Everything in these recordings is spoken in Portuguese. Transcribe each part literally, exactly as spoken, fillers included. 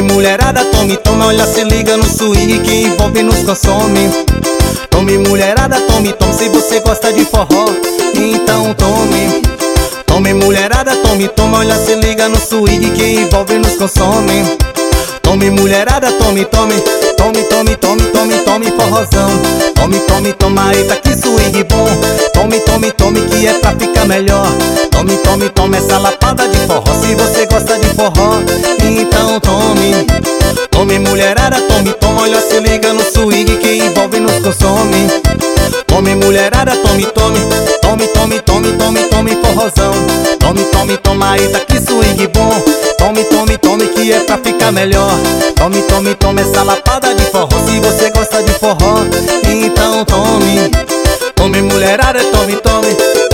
mulherada, tome, tome, olha, se liga no swing que envolve e nos consome. Tome mulherada, tome, tome, se você gosta de forró, então tome. Tome mulherada, tome, tome, olha, se liga no swing que envolve e nos consome. Tome mulherada, tome, tome, tome, tome, tome, tome, tome forrozão. Tome, tome, toma, eita que swing bom. Tome, tome, tome, que é pra ficar melhor. Tome, tome, tome essa lapada de forró. Se você gosta de forró, então tome. Tome mulherada, tome, tome, olha, se liga no swing que envolve e nos consome. Tome mulherada, tome, tome, tome, tome, tome, tome, tome forrozão. Tome, tome, toma, eita que swing bom. Tome, tome, tome, que é pra ficar melhor. Tome, tome, tome essa lapada de forró. Se você gosta de forró, então tome. Tome mulherada, tome, tome.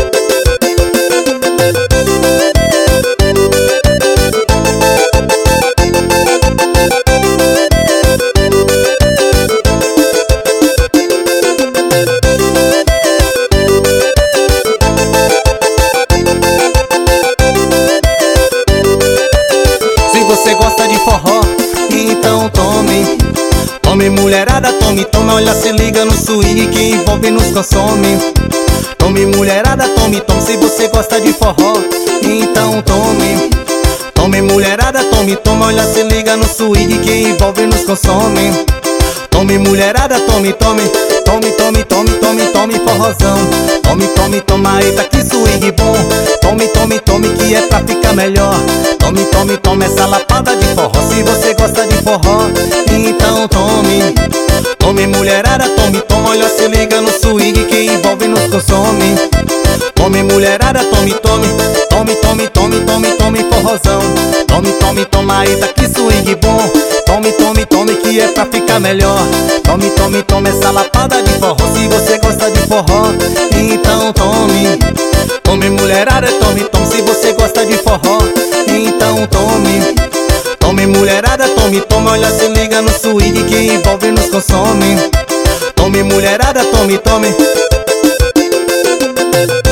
Você gosta de forró, então tome. Tome mulherada, tome, tome, olha, se liga no swing que envolve e nos consome. Tome mulherada, tome, tome, se você gosta de forró, então tome. Tome mulherada, tome, tome, olha, se liga no swing que envolve e nos consome. Tome mulherada, tome, tome, tome, tome, tome, tome, tome forrozão. Tome, tome, toma, eita que swing bom. Tome, tome, tome, que é pra ficar melhor. Tome, tome, tome essa lapada de forró. Se você gosta de forró, então tome. Tome mulherada, tome, tome, olha, se liga no swing que envolve e nos consome. Tome mulherada, tome, tome, tome, tome, tome, tome, tome forrozão. Tome, tome, toma, eita que swing bom. Tome, tome, tome, que é pra ficar melhor. Tome, tome, tome essa lapada de forró. Se você gosta de forró, então tome. Tome mulherada, tome, tome, se você gosta de forró, então tome. Tome mulherada, tome, tome, olha, se liga no swing que envolve e nos consome. Tome mulherada, tome, tome.